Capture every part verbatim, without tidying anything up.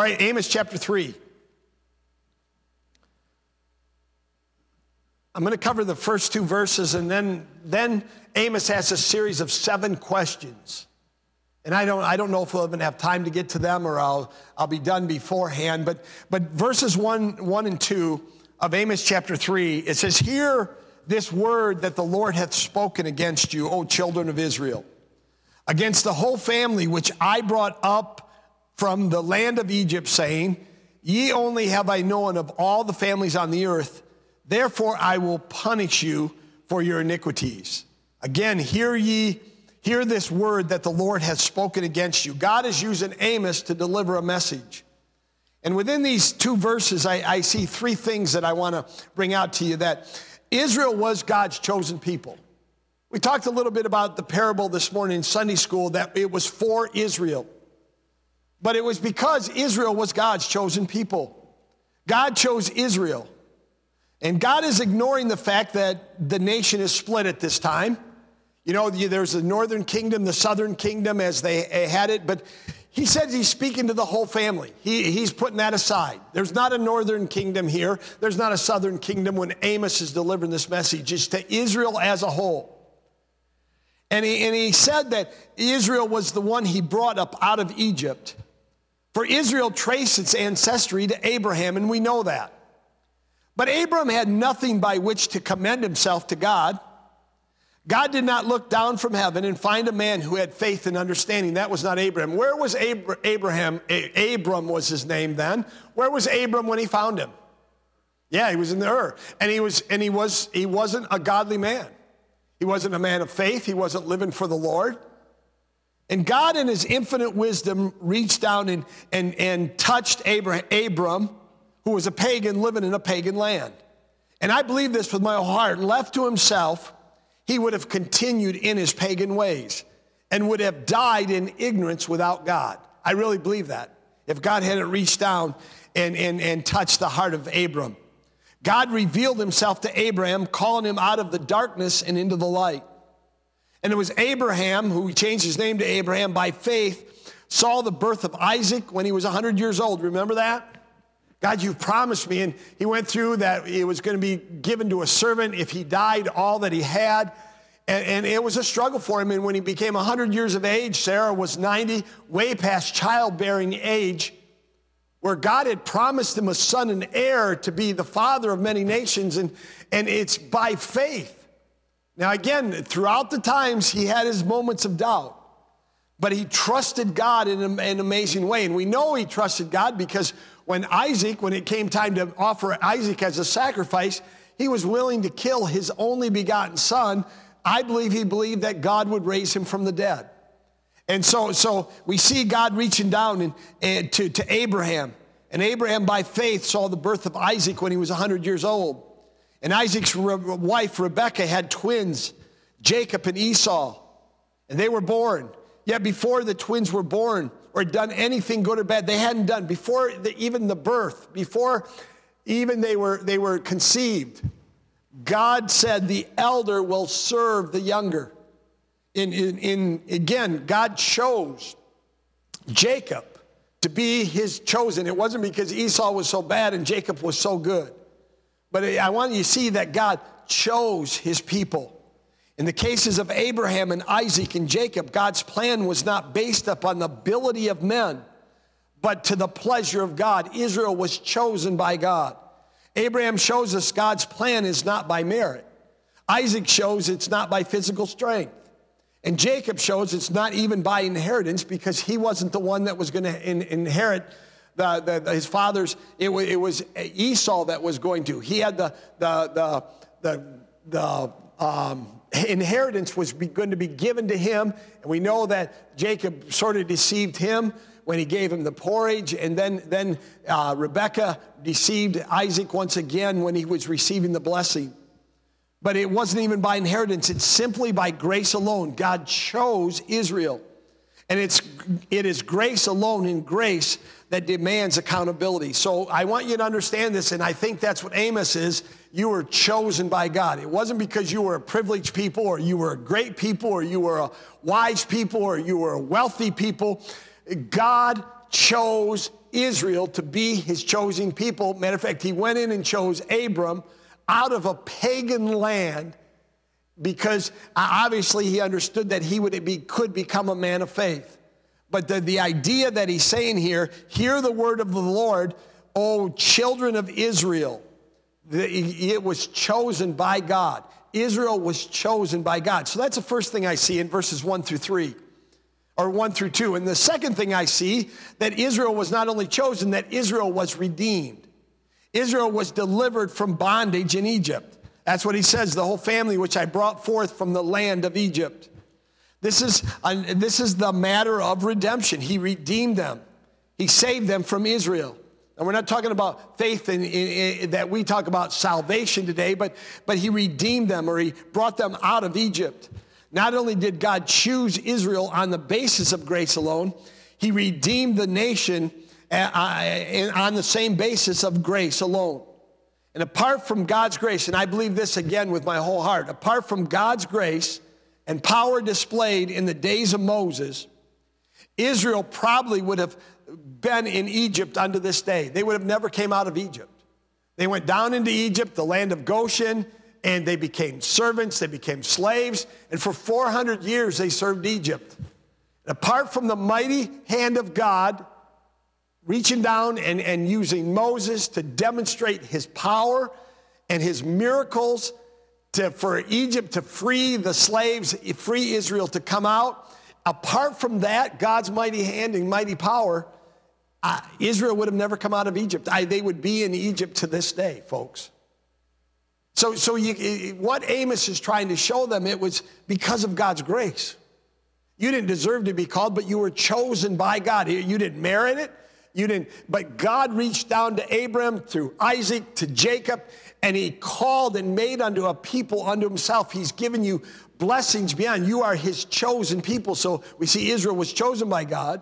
right, Amos chapter three. I'm going to cover the first two verses, and then, then Amos has a series of seven questions. And I don't, I don't know if we'll even have time to get to them, or I'll, I'll be done beforehand. But, but verses one, one and two of Amos chapter three, it says, "Hear this word that the Lord hath spoken against you, O children of Israel, against the whole family which I brought up from the land of Egypt, saying, Ye only have I known of all the families on the earth, therefore I will punish you for your iniquities. Again, hear ye, hear this word that the Lord hath spoken against you." God is using Amos to deliver a message. And within these two verses, I, I see three things that I want to bring out to you. That Israel was God's chosen people. We talked a little bit about the parable this morning in Sunday school, that it was for Israel. But it was because Israel was God's chosen people. God chose Israel. And God is ignoring the fact that the nation is split at this time. You know, there's the northern kingdom, the southern kingdom as they had it, but he says he's speaking to the whole family. He, he's putting that aside. There's not a northern kingdom here. There's not a southern kingdom when Amos is delivering this message. It's to Israel as a whole. And he, and he said that Israel was the one he brought up out of Egypt. For Israel traced its ancestry to Abraham, and we know that. But Abram had nothing by which to commend himself to God. God did not look down from heaven and find a man who had faith and understanding. That was not Abraham. Where was Abra- Abraham? A- Abram was his name then. Where was Abram when he found him? Yeah, he was in the Ur. And he was, and he was, he wasn't a godly man. He wasn't a man of faith. He wasn't living for the Lord. And God in his infinite wisdom reached down and, and, and touched Abraham, Abram, who was a pagan living in a pagan land. And I believe this with my whole heart. Left to himself, he would have continued in his pagan ways and would have died in ignorance without God. I really believe that. If God hadn't reached down and, and, and touched the heart of Abram. God revealed himself to Abraham, calling him out of the darkness and into the light. And it was Abraham, who changed his name to Abraham by faith, saw the birth of Isaac when he was one hundred years old. Remember that? God, you've promised me. And he went through that it was going to be given to a servant if he died, all that he had. And, and it was a struggle for him. And when he became one hundred years of age, Sarah was ninety, way past childbearing age, where God had promised him a son and heir to be the father of many nations. And, and it's by faith. Now, again, throughout the times, he had his moments of doubt. But he trusted God in an amazing way. And we know he trusted God because when Isaac, when it came time to offer Isaac as a sacrifice, he was willing to kill his only begotten son. I believe he believed that God would raise him from the dead. And so, so we see God reaching down and, and to, to Abraham. And Abraham, by faith, saw the birth of Isaac when he was one hundred years old. And Isaac's wife, Rebekah, had twins, Jacob and Esau. And they were born. Yet before the twins were born or done anything good or bad, they hadn't done, before the, even the birth, before even they were, they were conceived, God said the elder will serve the younger. In, in, in again, God chose Jacob to be his chosen. It wasn't because Esau was so bad and Jacob was so good. But I want you to see that God chose his people. In the cases of Abraham and Isaac and Jacob, God's plan was not based upon the ability of men, but to the pleasure of God. Israel was chosen by God. Abraham shows us God's plan is not by merit. Isaac shows it's not by physical strength. And Jacob shows it's not even by inheritance because he wasn't the one that was going to in, inherit the, the, his father's. It was, it was Esau that was going to. He had the, the, the, the, the um, inheritance was going to be given to him. And we know that Jacob sort of deceived him when he gave him the porridge. And then, then uh, Rebekah deceived Isaac once again when he was receiving the blessing. But it wasn't even by inheritance. It's simply by grace alone. God chose Israel. And it's, it is grace alone and grace that demands accountability. So I want you to understand this, and I think that's what Amos is. You were chosen by God. It wasn't because you were a privileged people or you were a great people or you were a wise people or you were a wealthy people. God chose Israel to be his chosen people. Matter of fact, he went in and chose Abram out of a pagan land because obviously he understood that he would be, could become a man of faith. But the, the idea that he's saying here, hear the word of the Lord, O children of Israel. The, it was chosen by God. Israel was chosen by God. So that's the first thing I see in verses one through three, or one through two. And the second thing I see, that Israel was not only chosen, that Israel was redeemed. Israel was delivered from bondage in Egypt. That's what he says, the whole family which I brought forth from the land of Egypt. This is, uh, this is the matter of redemption. He redeemed them. He saved them from Israel. And we're not talking about faith in, in, in, that we talk about salvation today, but, but he redeemed them, or he brought them out of Egypt. Not only did God choose Israel on the basis of grace alone, he redeemed the nation uh, on the same basis of grace alone. And apart from God's grace, and I believe this again with my whole heart, apart from God's grace and power displayed in the days of Moses, Israel probably would have been in Egypt unto this day. They would have never came out of Egypt. They went down into Egypt, the land of Goshen, and they became servants, they became slaves, and for four hundred years they served Egypt. And apart from the mighty hand of God reaching down and, and using Moses to demonstrate his power and his miracles to, for Egypt to free the slaves, free Israel to come out, apart from that, God's mighty hand and mighty power, uh, Israel would have never come out of Egypt. I, they would be in Egypt to this day, folks. So, so you, what Amos is trying to show them, it was because of God's grace. You didn't deserve to be called, but you were chosen by God. You didn't merit it. You didn't, but God reached down to Abram through Isaac to Jacob, and he called and made unto a people unto himself. He's given you blessings beyond. You are his chosen people. So we see Israel was chosen by God,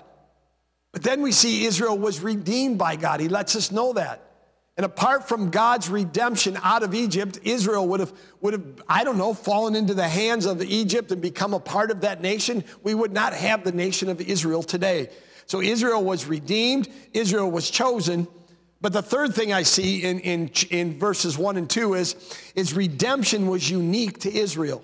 but then we see Israel was redeemed by God. He lets us know that. And apart from God's redemption out of Egypt, Israel would have, would have, I don't know, fallen into the hands of Egypt and become a part of that nation. We would not have the nation of Israel today. So Israel was redeemed, Israel was chosen. But the third thing I see in, in, in verses one and two is, is redemption was unique to Israel.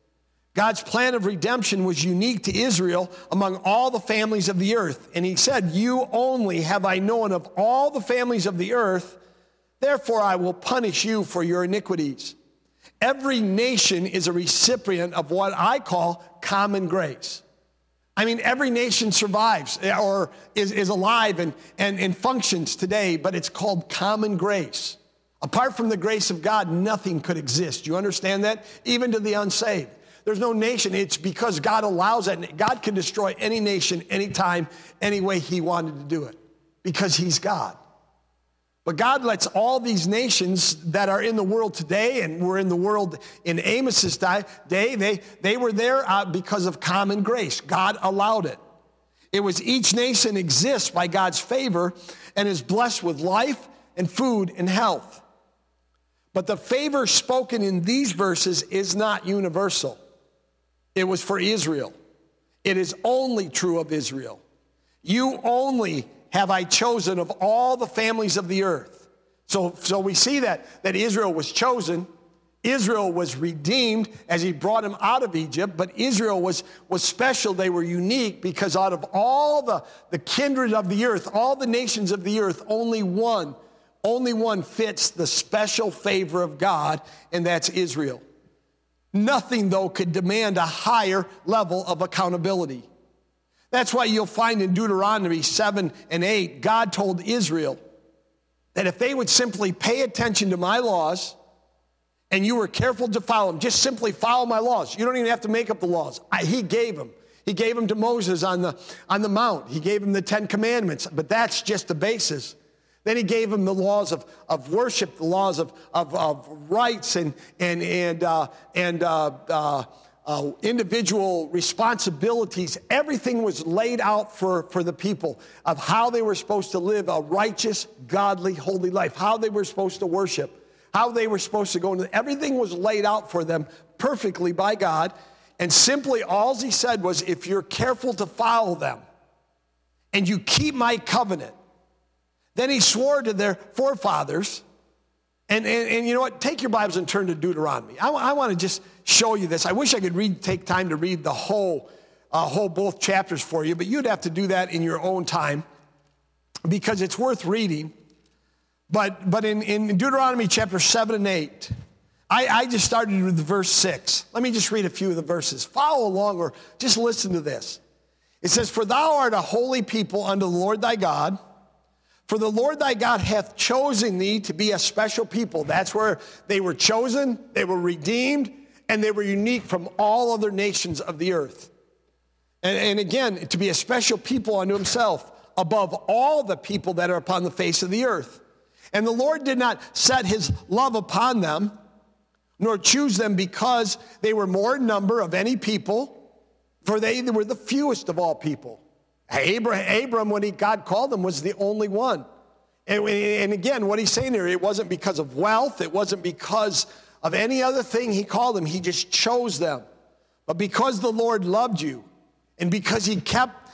God's plan of redemption was unique to Israel among all the families of the earth. And he said, you only have I known of all the families of the earth, therefore I will punish you for your iniquities. Every nation is a recipient of what I call common grace. I mean, every nation survives or is, is alive and, and, and functions today, but it's called common grace. Apart from the grace of God, nothing could exist. You understand that? Even to the unsaved. There's no nation. It's because God allows that. God can destroy any nation, anytime, any way he wanted to do it, because he's God. But God lets all these nations that are in the world today, and were in the world in Amos's day, they, they were there uh, because of common grace. God allowed it. It was each nation exists by God's favor and is blessed with life and food and health. But the favor spoken in these verses is not universal. It was for Israel. It is only true of Israel. You only have I chosen of all the families of the earth. So, so we see that, that Israel was chosen. Israel was redeemed as he brought him out of Egypt, but Israel was, was special. They were unique because out of all the, the kindred of the earth, all the nations of the earth, only one, only one fits the special favor of God, and that's Israel. Nothing, though, could demand a higher level of accountability. That's why you'll find in Deuteronomy seven and eight, God told Israel that if they would simply pay attention to my laws and you were careful to follow them, just simply follow my laws. You don't even have to make up the laws. I, he gave them. He gave them to Moses on the, on the mount. He gave him the Ten Commandments, but that's just the basis. Then he gave him the laws of, of worship, the laws of, of, of rights and, and, and, uh, and uh, uh, Uh, individual responsibilities. Everything was laid out for, for the people of how they were supposed to live a righteous, godly, holy life, how they were supposed to worship, how they were supposed to go into. Everything was laid out for them perfectly by God. And simply all he said was, if you're careful to follow them and you keep my covenant, Then he swore to their forefathers. And, and, and you know what? Take your Bibles and turn to Deuteronomy. I, I want to just show you this. I wish I could read, take time to read the whole, uh, whole both chapters for you, but you'd have to do that in your own time because it's worth reading. But, but in, in Deuteronomy chapter seven and eight, I, I just started with verse six. Let me just read a few of the verses. Follow along or just listen to this. It says, "For thou art a holy people unto the Lord thy God. For the Lord thy God hath chosen thee to be a special people." That's where they were chosen, they were redeemed, and they were unique from all other nations of the earth. And, and again, to be a special people unto himself, above all the people that are upon the face of the earth. And the Lord did not set his love upon them, nor choose them because they were more in number of any people, for they were the fewest of all people. Abraham, Abram, when he, God called him, was the only one. And, and again, what he's saying here, it wasn't because of wealth. It wasn't because of any other thing he called them. He just chose them. But because the Lord loved you, and because he kept,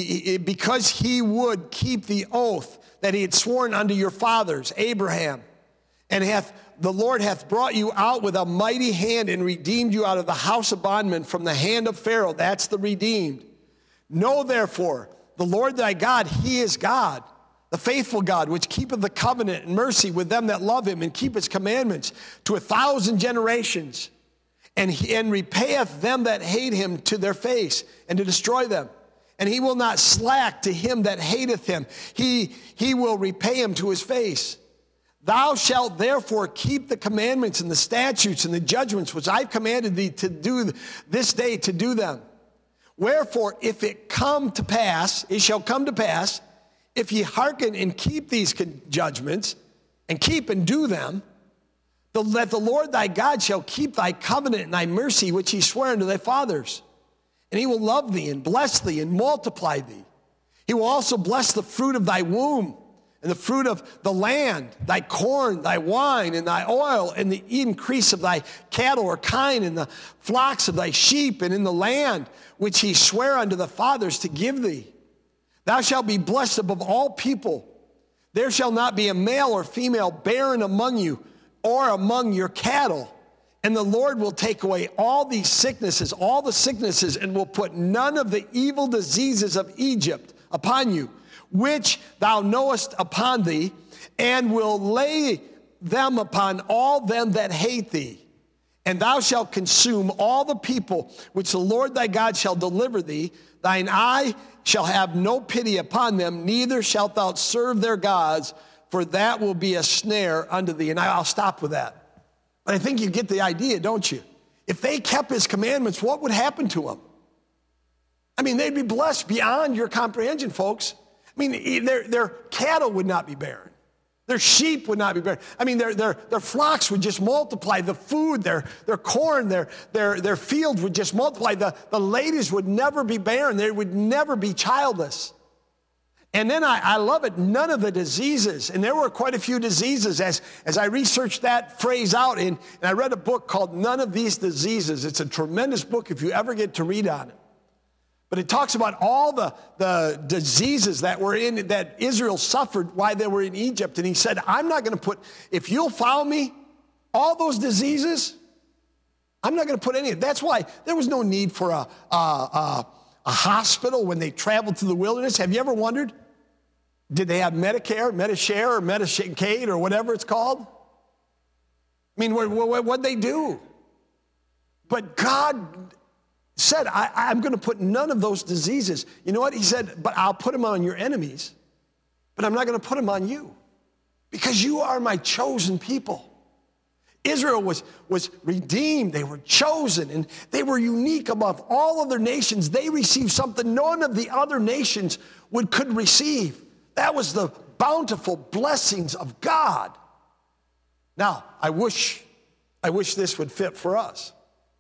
because he would keep the oath that he had sworn unto your fathers, Abraham, and hath the Lord hath brought you out with a mighty hand and redeemed you out of the house of bondmen from the hand of Pharaoh. That's the redeemed. Know therefore, the Lord thy God, he is God, the faithful God, which keepeth the covenant and mercy with them that love him and keep his commandments to a thousand generations, and, he, and repayeth them that hate him to their face, and to destroy them. And he will not slack to him that hateth him. He, he will repay him to his face. Thou shalt therefore keep the commandments and the statutes and the judgments which I've commanded thee to do this day to do them. Wherefore, if it come to pass, it shall come to pass, if ye hearken and keep these judgments, and keep and do them, that the Lord thy God shall keep thy covenant and thy mercy, which he sware unto thy fathers. And he will love thee and bless thee and multiply thee. He will also bless the fruit of thy womb, and the fruit of the land, thy corn, thy wine, and thy oil, and the increase of thy cattle or kine, and the flocks of thy sheep, and in the land which he sware unto the fathers to give thee. Thou shalt be blessed above all people. There shall not be a male or female barren among you, or among your cattle. And the Lord will take away all these sicknesses, all the sicknesses, and will put none of the evil diseases of Egypt upon you, which thou knowest upon thee, and will lay them upon all them that hate thee. And thou shalt consume all the people which the Lord thy God shall deliver thee. Thine eye shall have no pity upon them, neither shalt thou serve their gods, for that will be a snare unto thee. And I'll stop with that. But I think you get the idea, don't you? If they kept his commandments, what would happen to them? I mean, they'd be blessed beyond your comprehension, folks. I mean, their, their cattle would not be barren. Their sheep would not be barren. I mean, their, their, their flocks would just multiply. The food, their, their corn, their, their, their fields would just multiply. The, the ladies would never be barren. They would never be childless. And then I, I love it, none of the diseases, and there were quite a few diseases as, as I researched that phrase out, and, and I read a book called None of These Diseases. It's a tremendous book if you ever get to read on it. But it talks about all the, the diseases that were in, that Israel suffered while they were in Egypt. And he said, I'm not going to put, if you'll follow me, all those diseases, I'm not going to put any of it. That's why there was no need for a, a, a, a hospital when they traveled through the wilderness. Have you ever wondered? Did they have Medicare, Medishare, or Medicaid, or whatever it's called? I mean, what, what, what'd they do? But God said, I, I'm going to put none of those diseases. You know what? He said, but I'll put them on your enemies, but I'm not going to put them on you because you are my chosen people. Israel was, was redeemed. They were chosen, and they were unique above all other nations. They received something none of the other nations would could receive. That was the bountiful blessings of God. Now, I wish, I wish this would fit for us.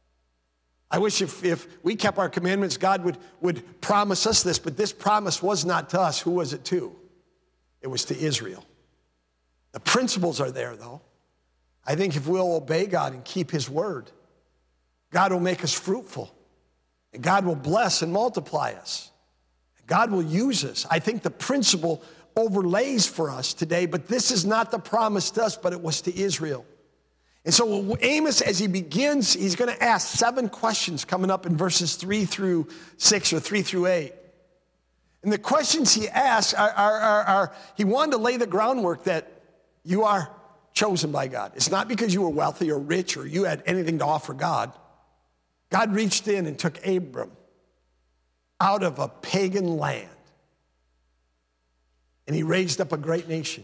I wish if, if we kept our commandments, God would, would promise us this, but this promise was not to us. Who was it to? It was to Israel. The principles are there, though. I think if we'll obey God and keep his word, God will make us fruitful, and God will bless and multiply us. God will use us. I think the principle overlays for us today, but this is not the promise to us, but it was to Israel. And so Amos, as he begins, he's going to ask seven questions coming up in verses three through six or three through eight. And the questions he asks are, are, are, are he wanted to lay the groundwork that you are chosen by God. It's not because you were wealthy or rich or you had anything to offer God. God reached in and took Abram out of a pagan land, and he raised up a great nation.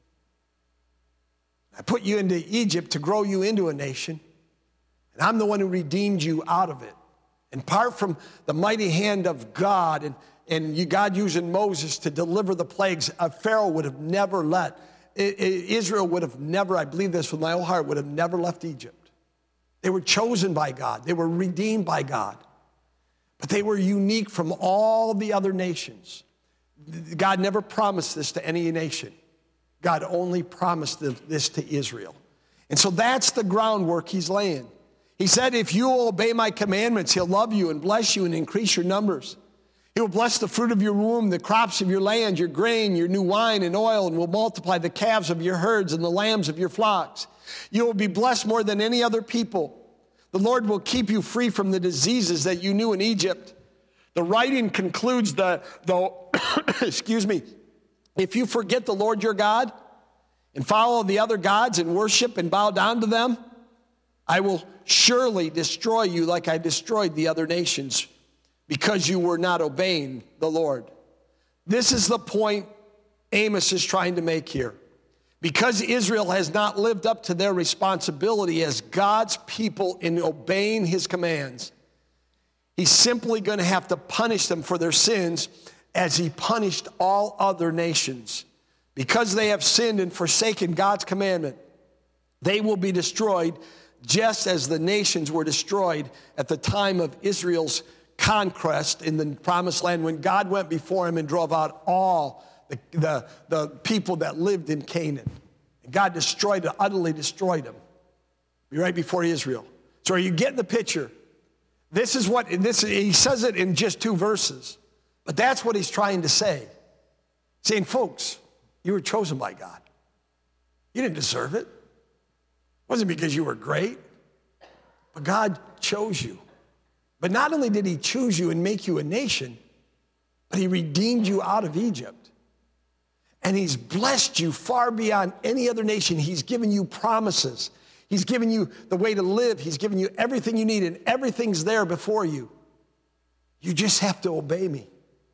I put you into Egypt to grow you into a nation, and I'm the one who redeemed you out of it. And apart from the mighty hand of God and, and you, God using Moses to deliver the plagues, uh, Pharaoh would have never let, it, it, Israel would have never, I believe this with my whole heart, would have never left Egypt. They were chosen by God. They were redeemed by God. But they were unique from all the other nations. God never promised this to any nation. God only promised this to Israel. And so that's the groundwork he's laying. He said, if you will obey my commandments, he'll love you and bless you and increase your numbers. He will bless the fruit of your womb, the crops of your land, your grain, your new wine and oil, and will multiply the calves of your herds and the lambs of your flocks. You will be blessed more than any other people. The Lord will keep you free from the diseases that you knew in Egypt. The writing concludes the, the excuse me, if you forget the Lord your God and follow the other gods and worship and bow down to them, I will surely destroy you like I destroyed the other nations because you were not obeying the Lord. This is the point Amos is trying to make here. Because Israel has not lived up to their responsibility as God's people in obeying his commands, he's simply going to have to punish them for their sins as he punished all other nations. Because they have sinned and forsaken God's commandment, they will be destroyed just as the nations were destroyed at the time of Israel's conquest in the promised land when God went before him and drove out all the, the, the people that lived in Canaan. And God destroyed, utterly destroyed them right before Israel. So are you getting the picture? This is what, this, he says it in just two verses, but that's what he's trying to say. Saying, folks, you were chosen by God. You didn't deserve it. It wasn't because you were great, but God chose you. But not only did he choose you and make you a nation, but he redeemed you out of Egypt. And he's blessed you far beyond any other nation. He's given you promises. He's given you the way to live. He's given you everything you need, and everything's there before you. You just have to obey me.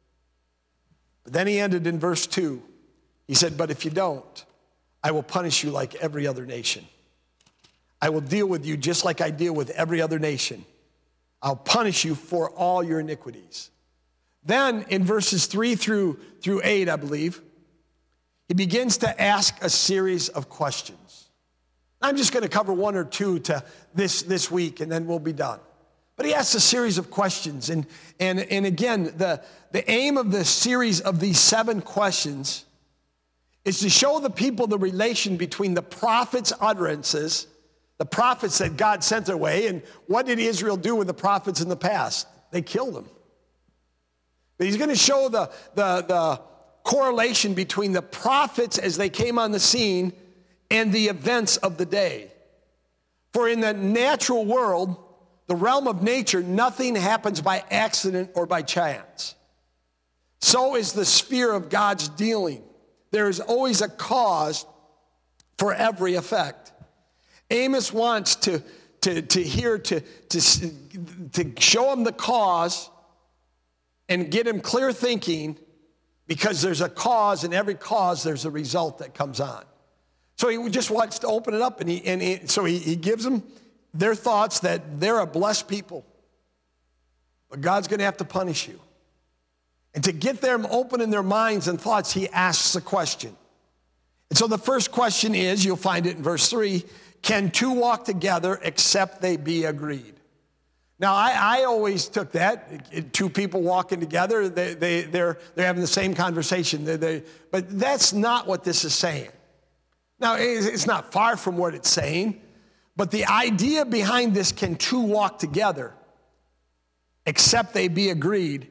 But then he ended in verse two. He said, but if you don't, I will punish you like every other nation. I will deal with you just like I deal with every other nation. I'll punish you for all your iniquities. Then in verses three through, through eight, I believe, he begins to ask a series of questions. I'm just going to cover one or two to this, this week, and then we'll be done. But he asks a series of questions. And, and, and again, the, the aim of the series of these seven questions is to show the people the relation between the prophets' utterances, the prophets that God sent their way, and what did Israel do with the prophets in the past? They killed them. But he's going to show the, the, the correlation between the prophets as they came on the scene and the events of the day. For in the natural world, the realm of nature, nothing happens by accident or by chance. So is the sphere of God's dealing. There is always a cause for every effect. Amos wants to, to, to hear, to, to, to show him the cause and get him clear thinking, because there's a cause, and every cause there's a result that comes on. So he just wants to open it up, and, he, and he, so he, he gives them their thoughts that they're a blessed people, but God's going to have to punish you. And to get them open in their minds and thoughts, he asks a question. And so the first question is, you'll find it in verse three, can two walk together except they be agreed? Now, I, I always took that, two people walking together, they, they, they're, they're having the same conversation. They, they, but that's not what this is saying. Now, it's not far from what it's saying, but the idea behind this, can two walk together except they be agreed,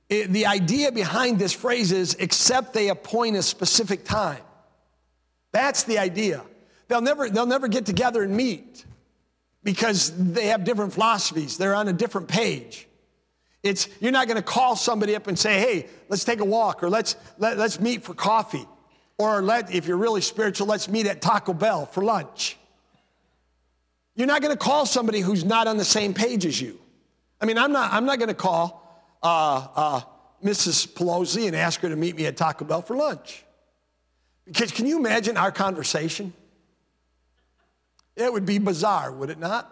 It, the idea behind this phrase is, except they appoint a specific time. That's the idea. They'll never, they'll never get together and meet because they have different philosophies. They're on a different page. It's, you're not going to call somebody up and say, hey, let's take a walk, or let's, let, let's meet for coffee. Or let, if you're really spiritual, let's meet at Taco Bell for lunch. You're not going to call somebody who's not on the same page as you. I mean, I'm not, I'm not going to call uh, uh, Missus Pelosi and ask her to meet me at Taco Bell for lunch. Because can you imagine our conversation? It would be bizarre, would it not?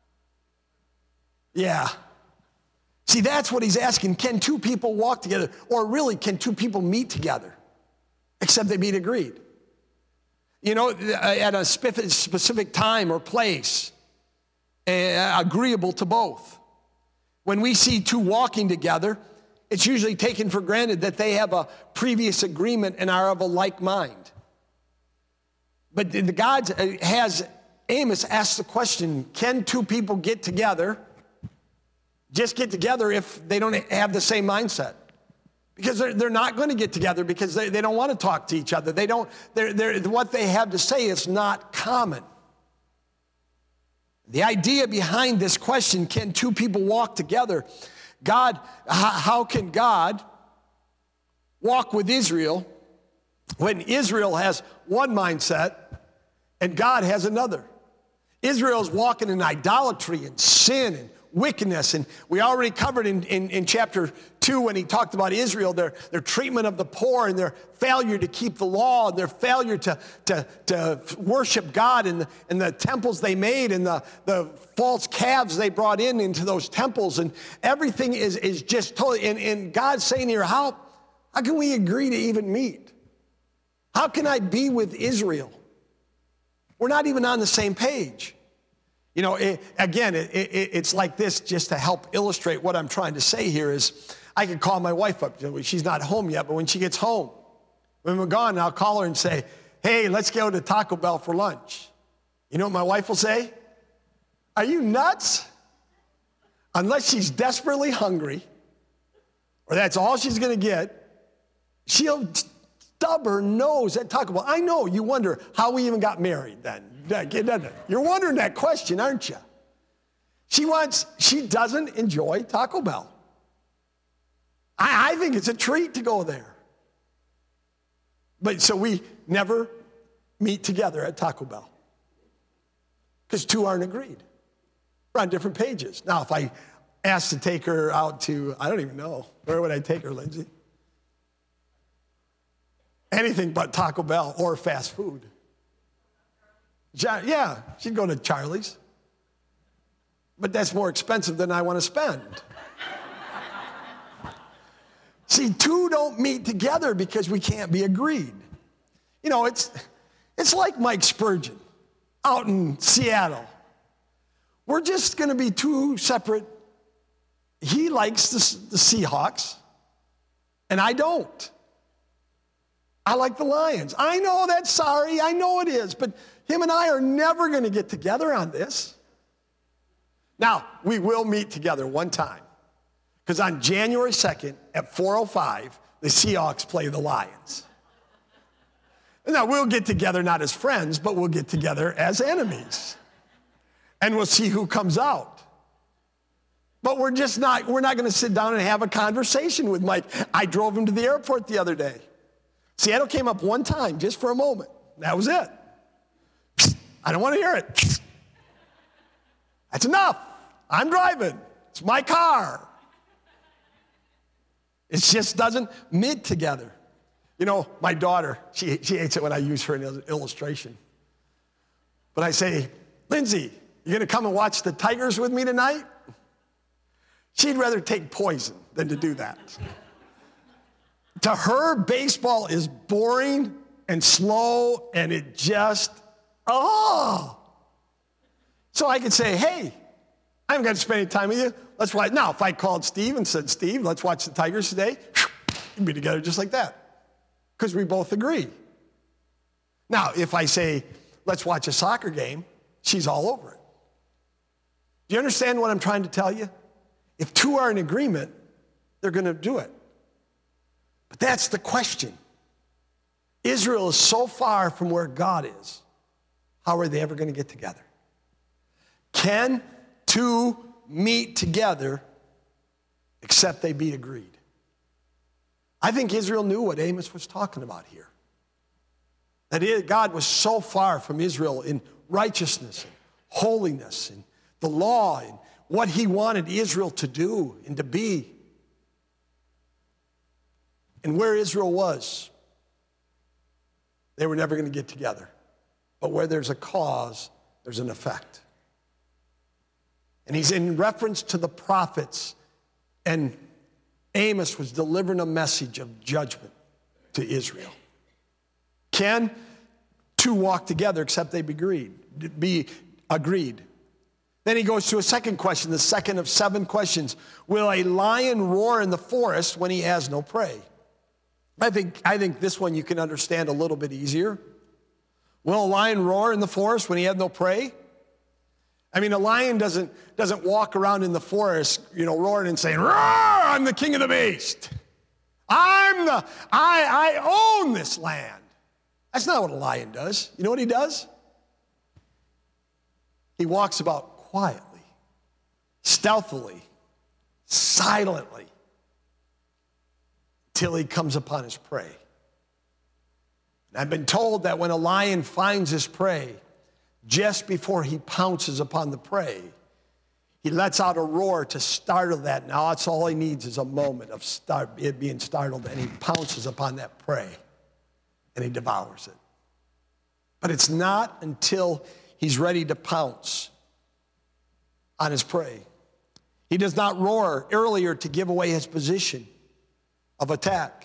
Yeah. See, that's what he's asking. Can two people walk together? Or really, can two people meet together? Except they meet agreed. You know, at a specific time or place, agreeable to both. When we see two walking together, it's usually taken for granted that they have a previous agreement and are of a like mind. But the God has Amos asked the question, can two people get together, just get together if they don't have the same mindset? Because they're, they're not going to get together because they, they don't want to talk to each other. They don't, they're, they're, what they have to say is not common. The idea behind this question, can two people walk together? God, how can God walk with Israel when Israel has one mindset and God has another? Israel's walking in idolatry and sin and wickedness. And we already covered in, in, in chapter two when he talked about Israel, their, their treatment of the poor and their failure to keep the law and their failure to, to, to worship God and the, and the temples they made and the, the false calves they brought in into those temples. And everything is, is just totally, and, and God's saying here, how, how can we agree to even meet? How can I be with Israel? We're not even on the same page. You know, it, again, it, it, it's like this just to help illustrate what I'm trying to say here is I could call my wife up. She's not home yet, but when she gets home, when we're gone, I'll call her and say, hey, let's go to Taco Bell for lunch. You know what my wife will say? Are you nuts? Unless she's desperately hungry, or that's all she's going to get, she'll stub her nose at Taco Bell. I know you wonder how we even got married then. You're wondering that question, aren't you? She wants, she doesn't enjoy Taco Bell. I, I think it's a treat to go there. But so we never meet together at Taco Bell because two aren't agreed. We're on different pages. Now, if I asked to take her out to, I don't even know, where would I take her, Lindsay? Anything but Taco Bell or fast food. Yeah, she'd go to Charlie's. But that's more expensive than I want to spend. See, two don't meet together because we can't be agreed. You know, it's, it's like Mike Spurgeon out in Seattle. We're just going to be two separate. He likes the, the Seahawks, and I don't. I like the Lions. I know that's sorry. I know it is. But him and I are never going to get together on this. Now, we will meet together one time. Because on January second at four oh five, the Seahawks play the Lions. Now, we'll get together not as friends, but we'll get together as enemies. And we'll see who comes out. But we're just not, we're not going to sit down and have a conversation with Mike. I drove him to the airport the other day. Seattle came up one time, just for a moment. That was it. I don't want to hear it. That's enough. I'm driving. It's my car. It just doesn't meet together. You know, my daughter, she, she hates it when I use her in an illustration. But I say, Lindsay, you going to come and watch the Tigers with me tonight? She'd rather take poison than to do that. To her, baseball is boring and slow, and it just, oh. So I could say, hey, I haven't got to spend any time with you. Let's watch. Now, if I called Steve and said, Steve, let's watch the Tigers today, we'd be together just like that because we both agree. Now, if I say, let's watch a soccer game, she's all over it. Do you understand what I'm trying to tell you? If two are in agreement, they're going to do it. But that's the question. Israel is so far from where God is. How are they ever going to get together? Can two meet together except they be agreed? I think Israel knew what Amos was talking about here. That it, God was so far from Israel in righteousness and holiness and the law and what he wanted Israel to do and to be. And where Israel was, they were never going to get together. But where there's a cause, there's an effect. And he's in reference to the prophets, and Amos was delivering a message of judgment to Israel. Can two walk together except they be agreed? Be agreed? Then he goes to a second question, the second of seven questions. Will a lion roar in the forest when he has no prey? I think, I think this one you can understand a little bit easier. Will a lion roar in the forest when he had no prey? I mean, a lion doesn't, doesn't walk around in the forest, you know, roaring and saying, "Roar, I'm the king of the beast. I'm the, I, I own this land." That's not what a lion does. You know what he does? He walks about quietly, stealthily, silently, till he comes upon his prey. And I've been told that when a lion finds his prey, just before he pounces upon the prey, he lets out a roar to startle that. Now that's all he needs is a moment of start, it being startled, and he pounces upon that prey and he devours it. But it's not until he's ready to pounce on his prey. He does not roar earlier to give away his position of attack.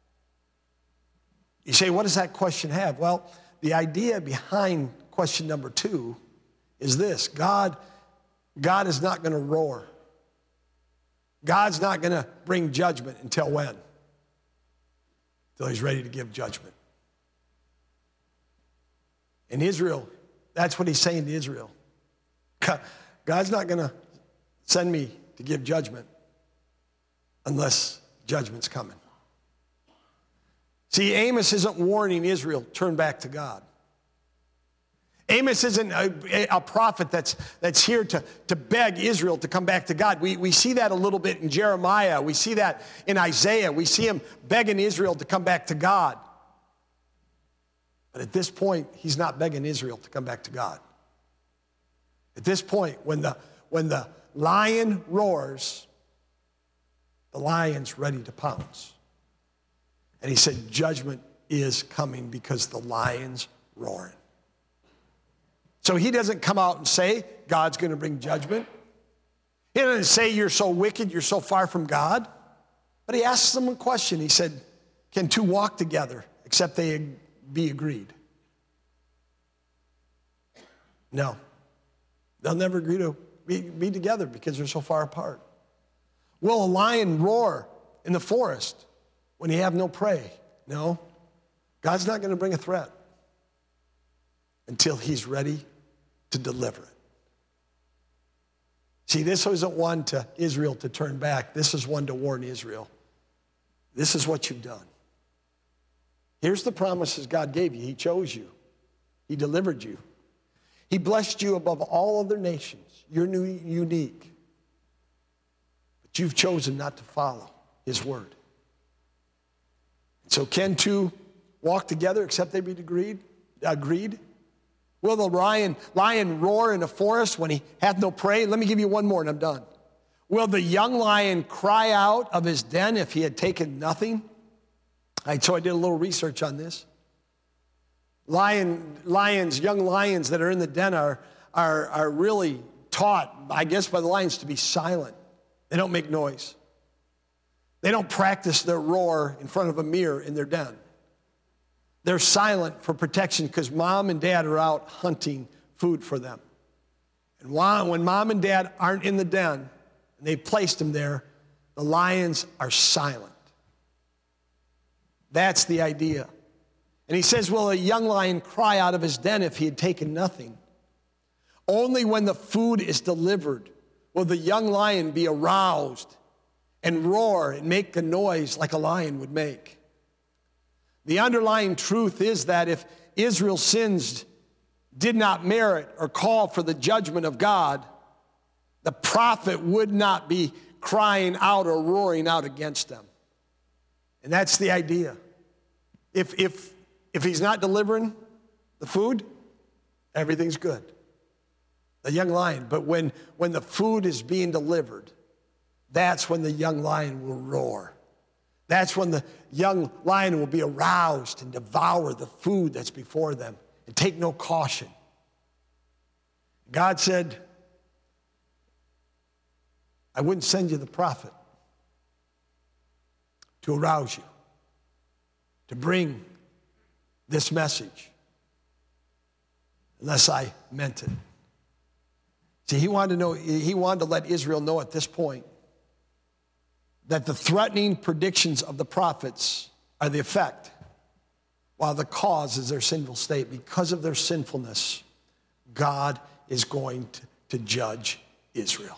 You say, what does that question have? Well, the idea behind question number two is this. God, God is not going to roar. God's not going to bring judgment until when? Until he's ready to give judgment. In Israel, that's what he's saying to Israel. God's not going to send me to give judgment unless judgment's coming. See, Amos isn't warning Israel, turn back to God. Amos isn't a, a prophet that's, that's here to, to beg Israel to come back to God. We, we see that a little bit in Jeremiah. We see that in Isaiah. We see him begging Israel to come back to God. But at this point, he's not begging Israel to come back to God. At this point, when the, when the lion roars, the lion's ready to pounce. And he said, judgment is coming because the lion's roaring. So he doesn't come out and say, God's going to bring judgment. He doesn't say, you're so wicked, you're so far from God. But he asks them a question. He said, can two walk together except they be agreed? No. They'll never agree to be, be together because they're so far apart. Will a lion roar in the forest when he have no prey? No. God's not going to bring a threat until he's ready to deliver it. See, this isn't one to Israel to turn back. This is one to warn Israel. This is what you've done. Here's the promises God gave you. He chose you. He delivered you. He blessed you above all other nations. You're new, unique. But you've chosen not to follow his word. So can two walk together except they be agreed? Agreed? Will the lion, lion roar in a forest when he hath no prey? Let me give you one more and I'm done. Will the young lion cry out of his den if he had taken nothing? I, so I did a little research on this. Lion, lions, young lions that are in the den are, are, are really taught, I guess, by the lions to be silent. They don't make noise. They don't practice their roar in front of a mirror in their den. They're silent for protection because mom and dad are out hunting food for them. And when mom and dad aren't in the den, and they've placed them there, the lions are silent. That's the idea. And he says, will a young lion cry out of his den if he had taken nothing? Only when the food is delivered will the young lion be aroused and roar and make a noise like a lion would make. The underlying truth is that if Israel's sins did not merit or call for the judgment of God, the prophet would not be crying out or roaring out against them. And that's the idea. If, if, if he's not delivering the food, everything's good. The young lion. But when, when the food is being delivered, that's when the young lion will roar. That's when the young lion will be aroused and devour the food that's before them and take no caution. God said, I wouldn't send you the prophet to arouse you, to bring this message, unless I meant it. See, he wanted to know, he wanted to let Israel know at this point that the threatening predictions of the prophets are the effect, while the cause is their sinful state. Because of their sinfulness, God is going to, to judge Israel.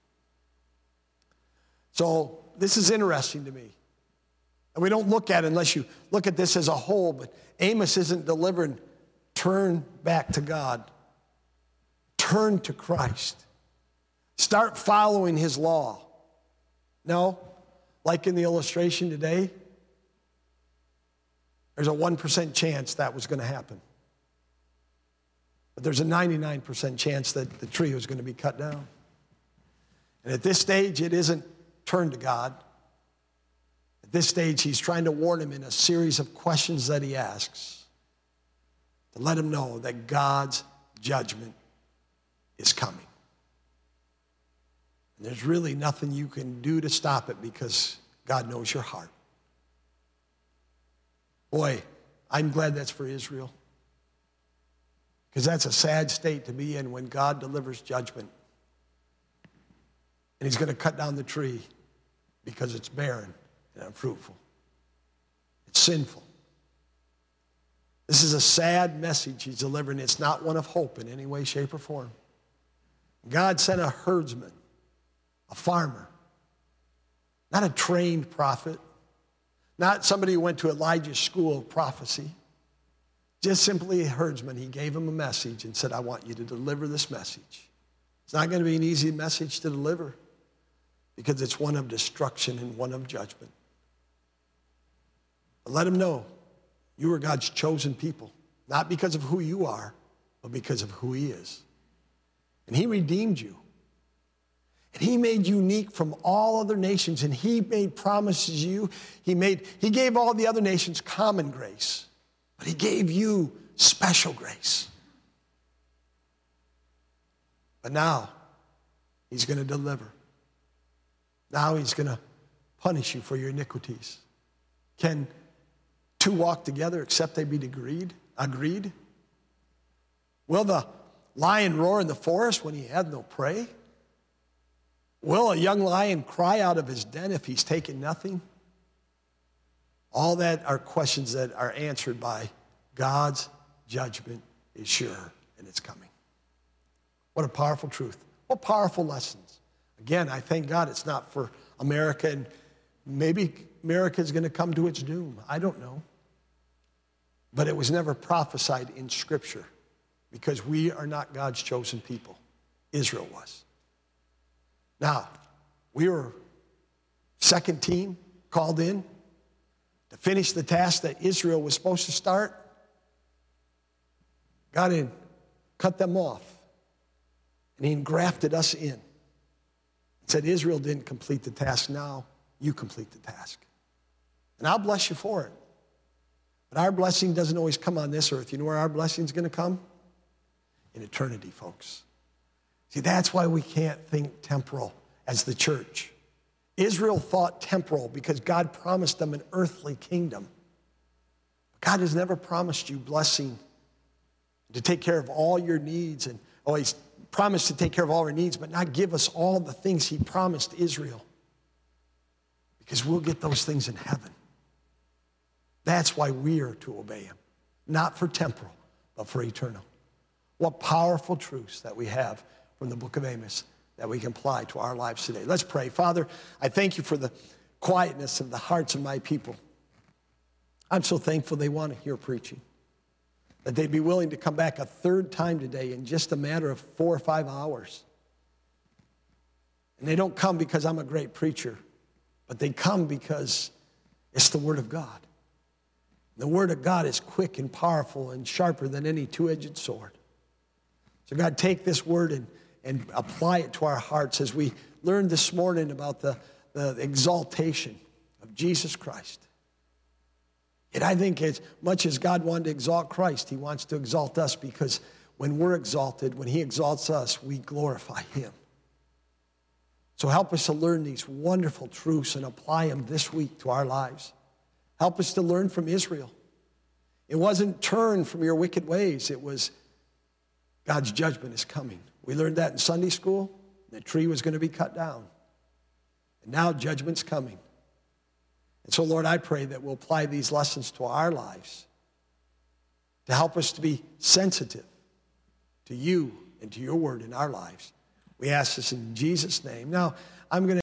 So this is interesting to me. And we don't look at it unless you look at this as a whole, but Amos isn't delivering, turn back to God. Turn to Christ. Start following his law. No, like in the illustration today, there's a one percent chance that was going to happen. But there's a ninety-nine percent chance that the tree was going to be cut down. And at this stage, it isn't turn to God. At this stage, he's trying to warn him in a series of questions that he asks to let him know that God's judgment is coming. And there's really nothing you can do to stop it because God knows your heart. Boy, I'm glad that's for Israel, because that's a sad state to be in when God delivers judgment. And he's going to cut down the tree because it's barren and unfruitful. It's sinful. This is a sad message he's delivering. It's not one of hope in any way, shape, or form. God sent a herdsman, a farmer, not a trained prophet, not somebody who went to Elijah's school of prophecy, just simply a herdsman. He gave him a message and said, I want you to deliver this message. It's not going to be an easy message to deliver because it's one of destruction and one of judgment. But let him know you are God's chosen people, not because of who you are, but because of who he is. And he redeemed you. And he made you unique from all other nations. And he made promises you. He made, he gave all the other nations common grace. But he gave you special grace. But now, he's going to deliver. Now he's going to punish you for your iniquities. Can two walk together except they be agreed? Agreed? Will the lion roar in the forest when he had no prey? Will a young lion cry out of his den if he's taken nothing? All that are questions that are answered by God's judgment is sure, and it's coming. What a powerful truth. What powerful lessons. Again, I thank God it's not for America, and maybe America is going to come to its doom. I don't know. But it was never prophesied in Scripture because we are not God's chosen people. Israel was. Now, we were second team called in to finish the task that Israel was supposed to start. God had cut them off, and he engrafted us in. He said, Israel didn't complete the task, now you complete the task. And I'll bless you for it. But our blessing doesn't always come on this earth. You know where our blessing is going to come? In eternity, folks. See, that's why we can't think temporal as the church. Israel thought temporal because God promised them an earthly kingdom. God has never promised you blessing to take care of all your needs. And oh, he's promised to take care of all our needs, but not give us all the things he promised Israel. Because we'll get those things in heaven. That's why we are to obey him. Not for temporal, but for eternal. What powerful truths that we have from the book of Amos. that we can apply to our lives today. Let's pray. Father, I thank you for the quietness of the hearts of my people. I'm so thankful they want to hear preaching, that they'd be willing to come back a third time today in just a matter of four or five hours. And they don't come because I'm a great preacher, but they come because it's the Word of God. The Word of God is quick and powerful and sharper than any two-edged sword. So God, take this Word and, and apply it to our hearts as we learned this morning about the, the exaltation of Jesus Christ. And I think as much as God wanted to exalt Christ, he wants to exalt us, because when we're exalted, when he exalts us, we glorify him. So help us to learn these wonderful truths and apply them this week to our lives. Help us to learn from Israel. It wasn't turn from your wicked ways. It was God's judgment is coming. We learned that in Sunday school. The tree was going to be cut down. And now judgment's coming. And so, Lord, I pray that we'll apply these lessons to our lives to help us to be sensitive to you and to your word in our lives. We ask this in Jesus' name. Now, I'm going to